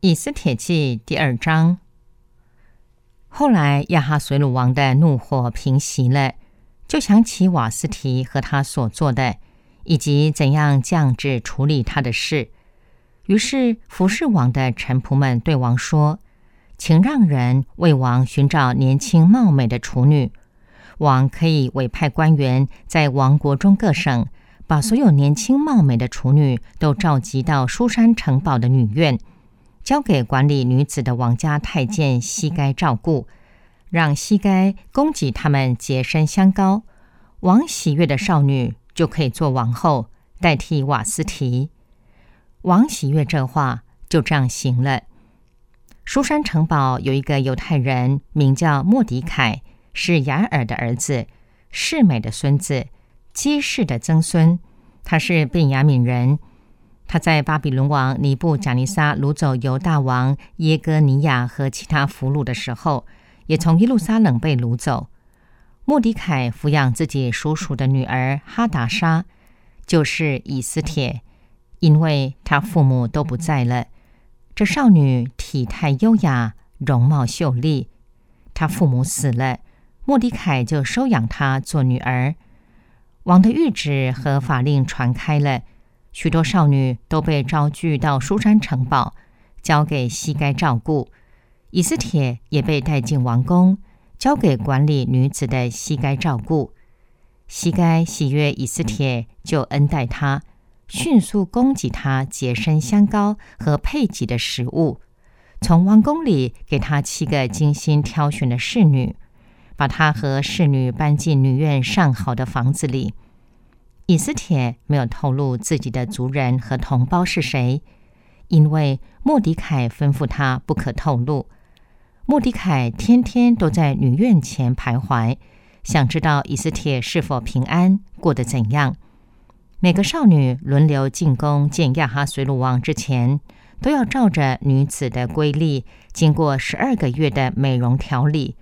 以斯帖记第2章。后来亚哈随鲁王的怒火平息了，就想起瓦斯提和他所做的，以及怎样降旨处理他的事。于是服侍王的臣仆们对王说：请让人为王寻找年轻貌美的处女，王可以委派官员在王国中各省，把所有年轻貌美的处女都召集到书珊城堡的女院，交给管理女子的王家太监西该照顾，让西该供给他们洁身香膏。王喜悦的少女就可以做王后，代替瓦斯提。王喜悦这话，就这样行了。书珊城堡有一个犹太人，名叫末底凯，是雅尔的儿子，示美的孙子，基士的曾孙。他是便雅悯人。他在巴比伦王尼布甲尼撒掳走犹大王耶哥尼亚和其他俘虏的时候，也从耶路撒冷被掳走。末底凯抚养自己叔叔的女儿哈达莎，就是以斯帖，因为他父母都不在了。这少女体态优雅，容貌秀丽。她父母死了，末底凯就收养她做女儿。王的谕旨和法令传开了，许多少女都被招聚到书珊城堡，交给西该照顾。以斯帖也被带进王宫，交给管理女子的西该照顾。西该喜悦以斯帖，就恩待她，迅速供给她洁身香膏和配给的食物，从王宫里给她7个精心挑选的侍女，把她和侍女搬进女院上好的房子里。以斯帖没有透露自己的族人和同胞是谁，因为末底凯吩咐他不可透露。末底凯天天都在女院前徘徊，想知道以斯帖是否平安，过得怎样。每个少女轮流进宫见亚哈随鲁王之前，都要照着女子的规例，经过12个月的美容调理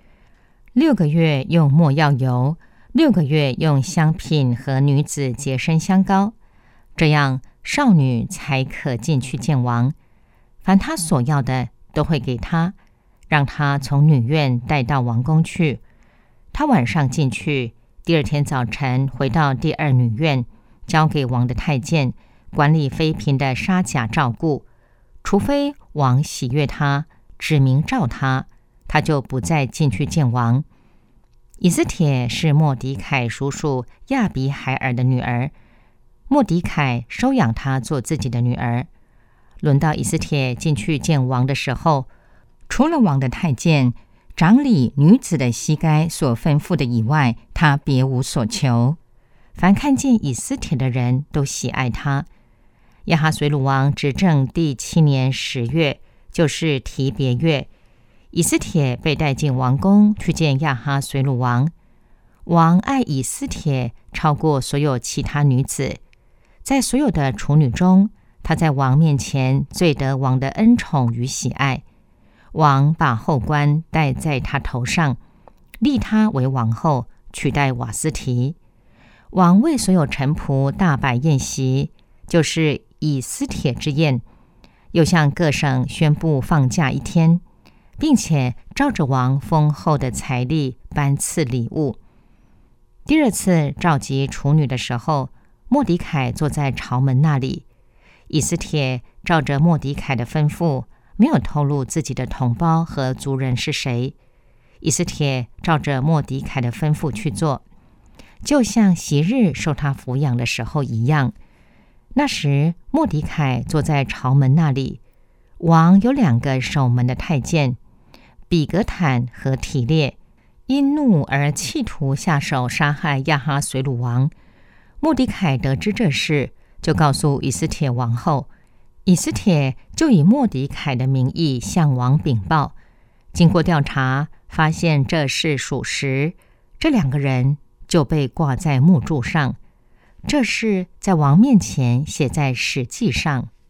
，6个月用没药油，6个月用香品和女子洁身香膏，这样少女才可进去见王。凡她所要的都会给她，让她从女院带到王宫去。她晚上进去，第2天早晨回到第2女院，交给王的太监，管理妃嫔的纱甲照顾。除非王喜悦她，指明召她，她就不再进去见王。以斯帖是末底凯叔叔亚比海尔的女儿，末底凯收养她做自己的女儿。轮到以斯帖进去见王的时候，除了王的太监掌理女子的西该所吩咐的以外，她别无所求。凡看见以斯帖的人都喜爱她。亚哈随鲁王执政第7年10月，就是提别月，以斯帖被带进王宫去见亚哈随鲁王。王爱以斯帖超过所有其他女子，在所有的处女中，她在王面前最得王的恩宠与喜爱。王把后冠戴在她头上，立她为王后，取代瓦斯提。王为所有臣仆大摆宴席，就是以斯帖之宴，又向各省宣布放假1天，并且照着王丰厚的财力颁赐礼物。第2次召集处女的时候，末底凯坐在朝门那里。以斯帖照着末底凯的吩咐，没有透露自己的同胞和族人是谁。以斯帖照着末底凯的吩咐去做，就像昔日受他抚养的时候一样。那时末底凯坐在朝门那里，王有2个守门的太监，比格坦和提列，因怒而企图下手杀害亚哈随鲁王。末底凯得知这事，就告诉以斯帖王后。以斯帖就以末底凯的名义向王禀报。经过调查，发现这事属实，这2个人就被挂在木柱上。这事在王面前写在史记上。